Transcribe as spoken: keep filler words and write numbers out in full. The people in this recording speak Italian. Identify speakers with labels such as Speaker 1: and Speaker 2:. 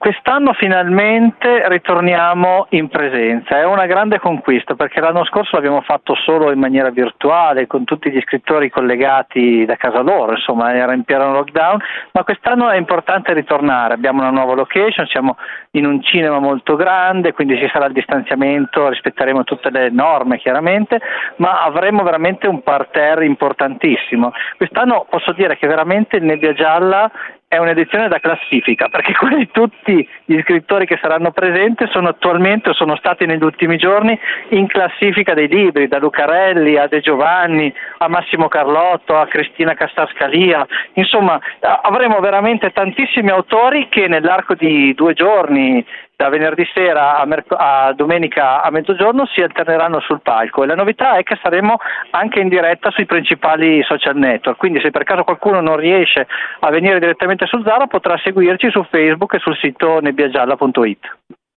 Speaker 1: Quest'anno finalmente ritorniamo in presenza, è una grande conquista perché l'anno scorso l'abbiamo fatto solo in maniera virtuale con tutti gli scrittori collegati da casa loro, insomma era in pieno lockdown, ma quest'anno è importante ritornare, abbiamo una nuova location, siamo in un cinema molto grande, quindi ci sarà il distanziamento, rispetteremo tutte le norme chiaramente, ma avremo veramente un parterre importantissimo. Quest'anno posso dire che veramente il Nebbia Gialla è un'edizione da classifica, perché quasi tutti gli scrittori che saranno presenti sono attualmente o sono stati negli ultimi giorni in classifica dei libri, da Lucarelli a De Giovanni a Massimo Carlotto a Cristina Castarscalia, insomma avremo veramente tantissimi autori che nell'arco di due giorni, da venerdì sera a, merc- a domenica a mezzogiorno, si alterneranno sul palco, e la novità è che saremo anche in diretta sui principali social network, quindi se per caso qualcuno non riesce a venire direttamente sul Zara potrà seguirci su Facebook e sul sito nebbiagialla punto it.